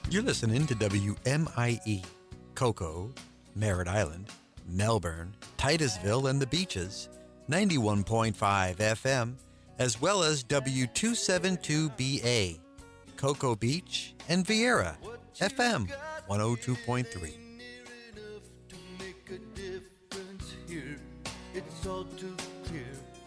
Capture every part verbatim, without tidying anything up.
You're listening to W M I E, Cocoa, Merritt Island, Melbourne, Titusville, and the Beaches, ninety-one point five F M, as well as W two seventy-two B A, Cocoa Beach, and Vieira, F M one oh two point three. It's all too clear.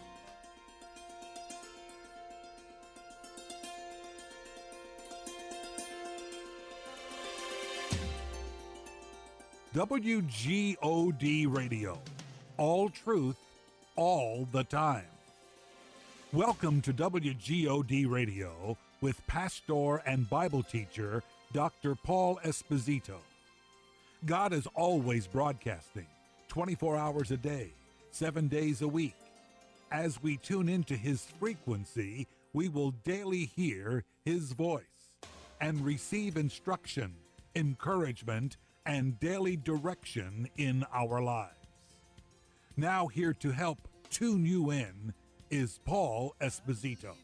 W G O D Radio. All truth, all the time. Welcome to W G O D Radio with pastor and Bible teacher Doctor Paul Esposito. God is always broadcasting, twenty-four hours a day, seven days a week. As we tune into his frequency, we will daily hear his voice and receive instruction, encouragement, and daily direction in our lives. Now here to help tune you in is Paul Esposito.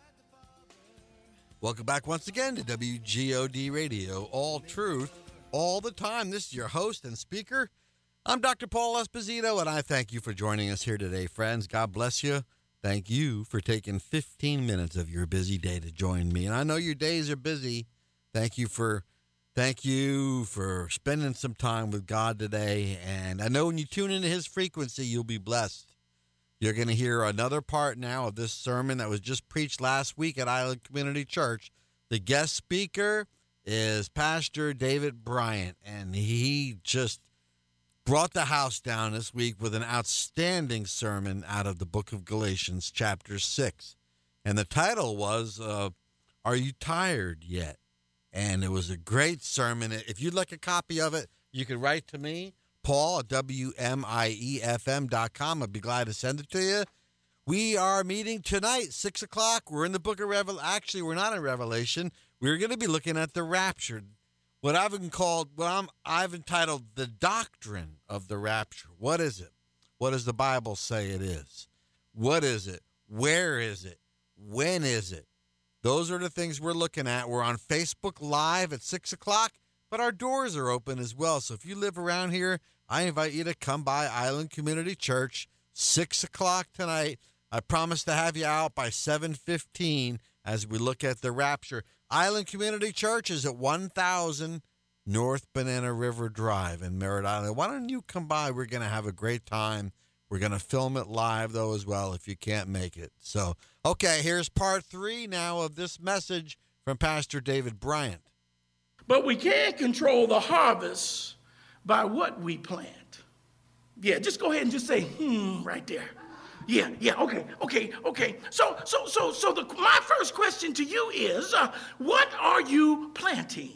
Welcome back once again to W G O D Radio, all truth, all the time. This is your host and speaker. I'm Doctor Paul Esposito, and I thank you for joining us here today, friends. God bless you. Thank you for taking fifteen minutes of your busy day to join me. And I know your days are busy. Thank you for Thank you for spending some time with God today. And I know when you tune into his frequency, you'll be blessed. You're going to hear another part now of this sermon that was just preached last week at Island Community Church. The guest speaker is Pastor David Bryant, and he just brought the house down this week with an outstanding sermon out of the book of Galatians, chapter six. And the title was, uh, Are You Tired Yet? And it was a great sermon. If you'd like a copy of it, you can write to me, Paul at W M I E F M dot com. I'd be glad to send it to you. We are meeting tonight, six o'clock. We're in the book of Revelation. Actually, we're not in Revelation. We're going to be looking at the rapture. What I've been called, what I'm, I've entitled the doctrine of the rapture. What is it? What does the Bible say it is? What is it? Where is it? When is it? Those are the things we're looking at. We're on Facebook Live at six o'clock, but our doors are open as well. So if you live around here, I invite you to come by Island Community Church, six o'clock tonight. I promise to have you out by seven fifteen as we look at the rapture. Island Community Church is at one thousand North Banana River Drive in Merritt Island. Why don't you come by? We're going to have a great time. We're going to film it live, though, as well, if you can't make it. So, okay, here's part three now of this message from Pastor David Bryant. But we can't control the harvest by what we plant. Yeah, just go ahead and just say, hmm, right there. Yeah, yeah, okay, okay, okay. So, so, so, so the, my first question to you is, uh, what are you planting?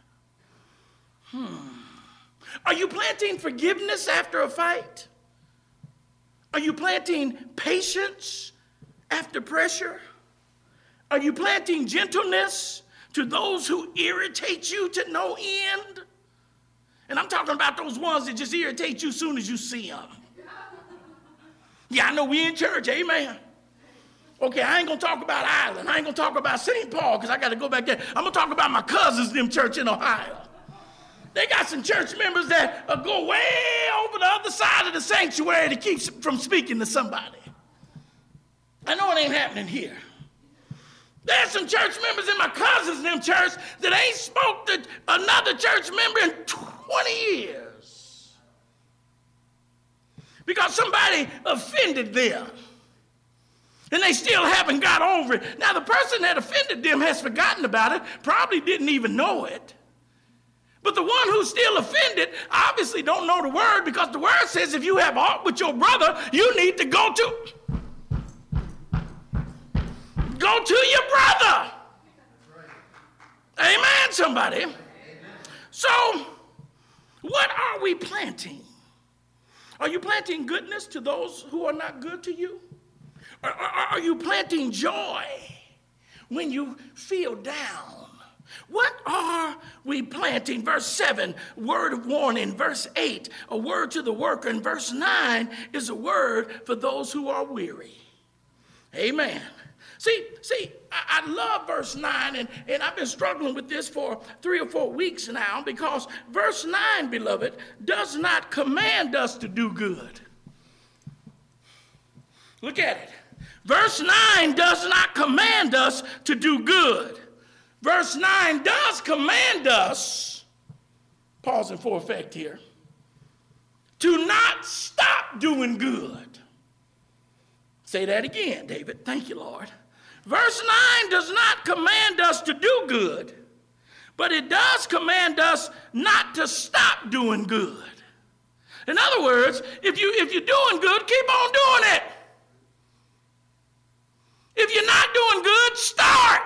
Hmm. Are you planting forgiveness after a fight? Are you planting patience after pressure? Are you planting gentleness to those who irritate you to no end? And I'm talking about those ones that just irritate you as soon as you see them. Yeah, I know we in church, amen. Okay, I ain't gonna talk about Ireland. I ain't gonna talk about Saint Paul because I gotta go back there. I'm gonna talk about my cousins in them church in Ohio. They got some church members that uh, go way over the other side of the sanctuary to keep from speaking to somebody. I know it ain't happening here. There's some church members in my cousins in them church that ain't spoke to another church member in twenty years. Because somebody offended them. And they still haven't got over it. Now, the person that offended them has forgotten about it, probably didn't even know it. But the one who's still offended obviously don't know the word, because the word says if you have aught with your brother, you need to go to go to your brother. Amen, somebody. So, what are we planting? Are you planting goodness to those who are not good to you? Or are you planting joy when you feel down? What are we planting? Verse seven, word of warning. Verse eight, a word to the worker. And verse nine is a word for those who are weary. Amen. See, see, I, I love verse nine, and, and I've been struggling with this for three or four weeks now, because verse nine, beloved, does not command us to do good. Look at it. Verse nine does not command us to do good. Verse nine does command us, pausing for effect here, to not stop doing good. Say that again, David. Thank you, Lord. Verse nine does not command us to do good, but it does command us not to stop doing good. In other words, if, you, if you're doing good, keep on doing it. If you're not doing good, start.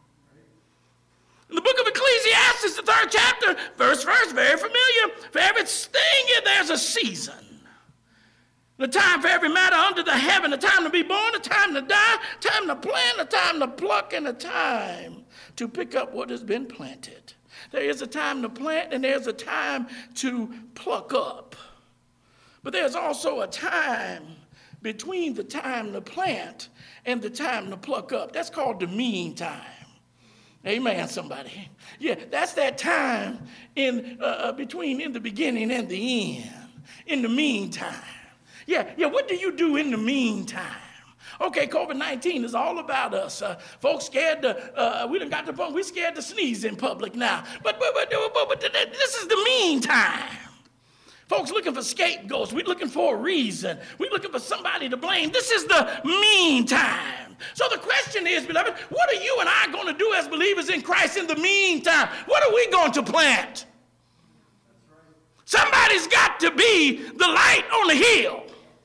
In the book of Ecclesiastes, the third chapter, verse verse, very familiar. For everything there's a season. The time for every matter under the heaven, a time to be born, a time to die, a time to plant, a time to pluck, and a time to pick up what has been planted. There is a time to plant, and there's a time to pluck up. But there's also a time between the time to plant and the time to pluck up. That's called the meantime. Amen, somebody. Yeah, that's that time in uh, between in the beginning and the end. In the meantime. Yeah, yeah, what do you do in the meantime? Okay, covid nineteen is all about us. Uh, folks scared to, uh, we done got the point, we scared to sneeze in public now. But, but, but, but, but this is the meantime. Folks looking for scapegoats. We're looking for a reason. We're looking for somebody to blame. This is the meantime. So the question is, beloved, what are you and I going to do as believers in Christ in the meantime? What are we going to plant? Somebody's got to be the light on the hill.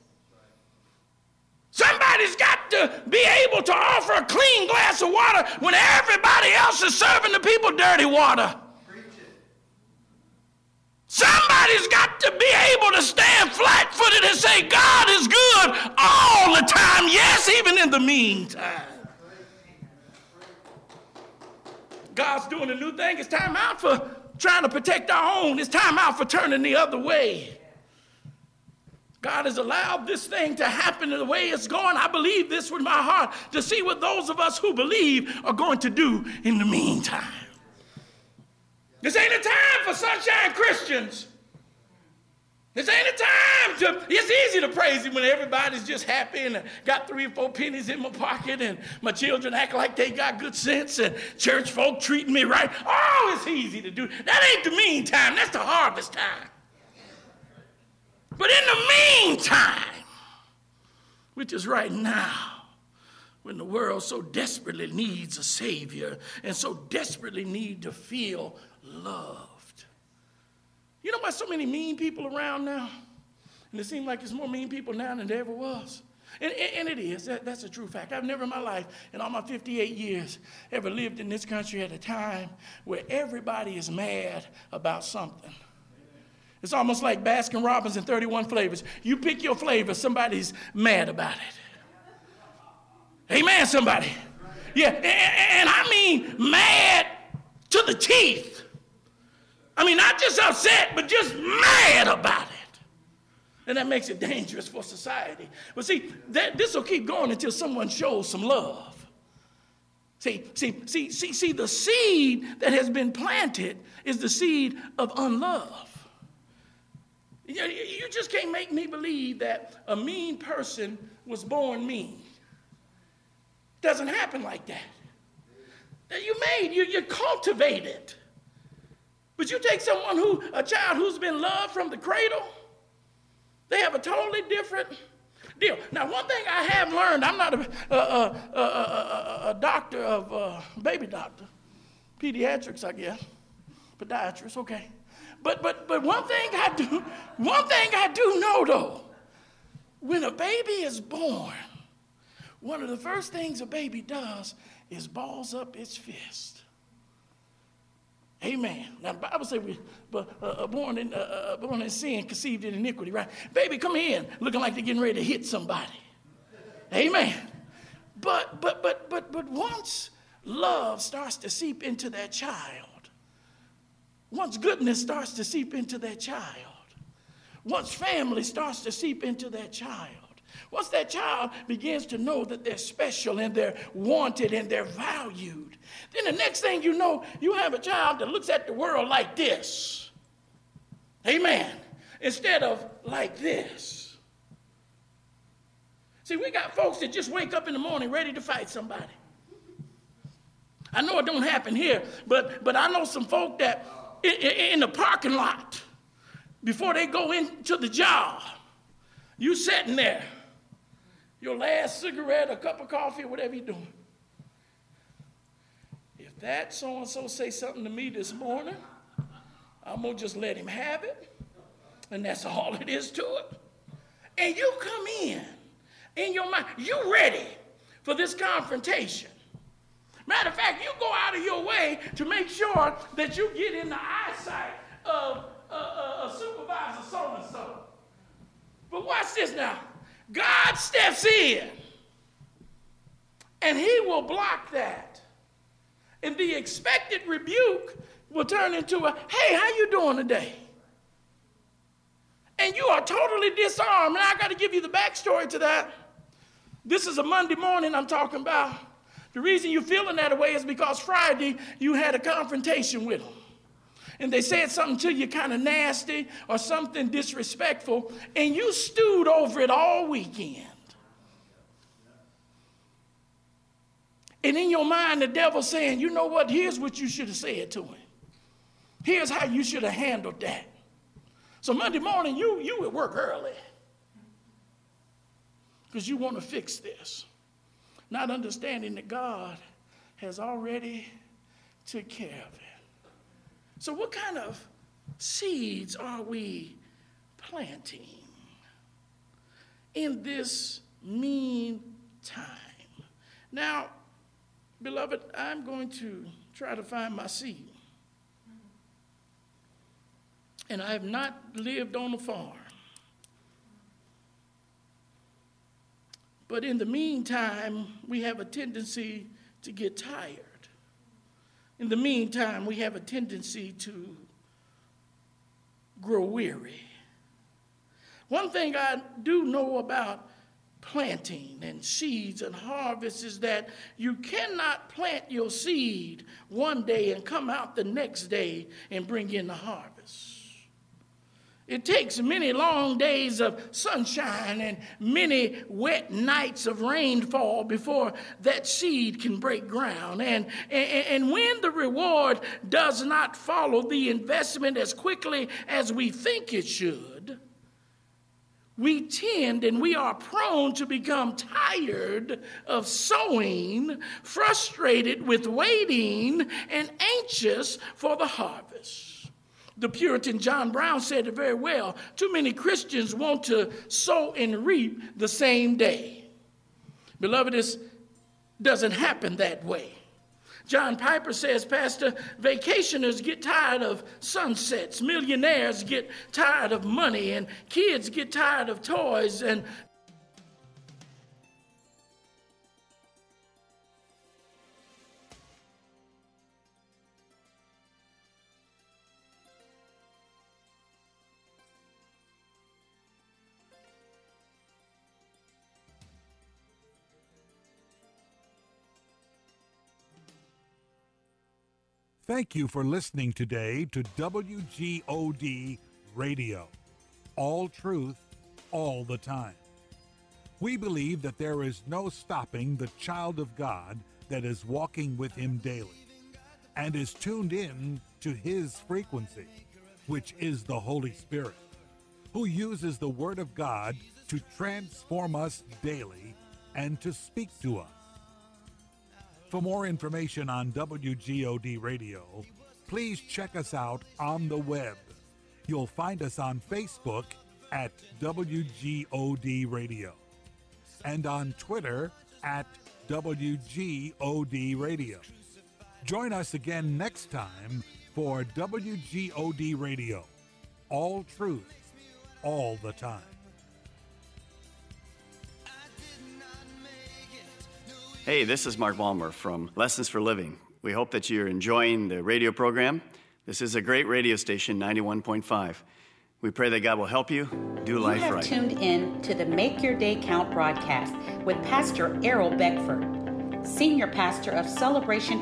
Somebody's got to be able to offer a clean glass of water when everybody else is serving the people dirty water. Somebody's got to be able to stand flat-footed and say, God is good all the time, yes, even in the meantime. God's doing a new thing. It's time out for trying to protect our own. It's time out for turning the other way. God has allowed this thing to happen the way it's going. I believe this with my heart, to see what those of us who believe are going to do in the meantime. This ain't a time for sunshine Christians. This ain't a time to, it's easy to praise him when everybody's just happy and got three or four pennies in my pocket and my children act like they got good sense and church folk treating me right. Oh, it's easy to do. That ain't the meantime, that's the harvest time. But in the meantime, which is right now, when the world so desperately needs a Savior and so desperately need to feel loved. You know why so many mean people around now? And it seems like there's more mean people now than there ever was. And, and it is. That, that's a true fact. I've never in my life, in all my fifty-eight years, ever lived in this country at a time where everybody is mad about something. It's almost like Baskin Robbins and thirty-one flavors. You pick your flavor, somebody's mad about it. Amen, somebody. Yeah, and, and I mean mad to the teeth. I mean, not just upset, but just mad about it. And that makes it dangerous for society. But see, that, this will keep going until someone shows some love. See, see, see, see, see, the seed that has been planted is the seed of unlove. You, you just can't make me believe that a mean person was born mean. It doesn't happen like that. You made, you, you cultivate it. But you take someone who, a child who's been loved from the cradle, they have a totally different deal. Now, one thing I have learned, I'm not a, a, a, a, a, a doctor of, uh, baby doctor, pediatrics, I guess, podiatrist, okay. But, but, but one thing I do, one thing I do know though, when a baby is born, one of the first things a baby does is balls up its fist. Amen. Now the Bible says we uh, uh, born in uh, uh, born in sin, conceived in iniquity, right? Baby, come in, looking like they're getting ready to hit somebody. Amen. But but but but but once love starts to seep into that child, once goodness starts to seep into that child, once family starts to seep into that child, Once that child begins to know that they're special and they're wanted and they're valued, then the next thing you know, you have a child that looks at the world like this. Amen. Instead of like this. See, we got folks that just wake up in the morning ready to fight somebody. I know it don't happen here, but, but I know some folk that in, in the parking lot, before they go into the job, you sitting there, your last cigarette, a cup of coffee, whatever you're doing. If that so-and-so say something to me this morning, I'm going to just let him have it, and that's all it is to it. And you come in, in your mind, you ready for this confrontation. Matter of fact, you go out of your way to make sure that you get in the eyesight of a, a, a supervisor so-and-so. But watch this now. God steps in, and he will block that. And the expected rebuke will turn into a, hey, how you doing today? And you are totally disarmed. And I got to give you the backstory to that. This is a Monday morning I'm talking about. The reason you're feeling that way is because Friday you had a confrontation with them. And they said something to you kind of nasty or something disrespectful, and you stewed over it all weekend. And in your mind, the devil's saying, you know what, here's what you should have said to him. Here's how you should have handled that. So Monday morning, you, you at work early because you want to fix this. Not understanding that God has already took care of it. So what kind of seeds are we planting in this meantime? Now, beloved, I'm going to try to find my seed. And I have not lived on a farm. But in the meantime, we have a tendency to get tired. In the meantime, we have a tendency to grow weary. One thing I do know about planting and seeds and harvest is that you cannot plant your seed one day and come out the next day and bring in the harvest. It takes many long days of sunshine and many wet nights of rainfall before that seed can break ground. And, and, and when the reward does not follow the investment as quickly as we think it should, we tend and we are prone to become tired of sowing, frustrated with waiting, and anxious for the harvest. The Puritan John Brown said it very well. Too many Christians want to sow and reap the same day. Beloved, this doesn't happen that way. John Piper says, Pastor, vacationers get tired of sunsets, millionaires get tired of money, and kids get tired of toys, and Thank you for listening today to W G O D Radio. All truth, all the time. We believe that there is no stopping the child of God that is walking with him daily and is tuned in to his frequency, which is the Holy Spirit, who uses the Word of God to transform us daily and to speak to us. For more information on W G O D Radio, please check us out on the web. You'll find us on Facebook at W G O D Radio and on Twitter at W G O D Radio. Join us again next time for W G O D Radio. All truth, all the time. Hey, this is Mark Balmer from Lessons for Living. We hope that you're enjoying the radio program. This is a great radio station, ninety-one point five. We pray that God will help you do life You have right. tuned in to the Make Your Day Count broadcast with Pastor Errol Beckford, Senior Pastor of Celebration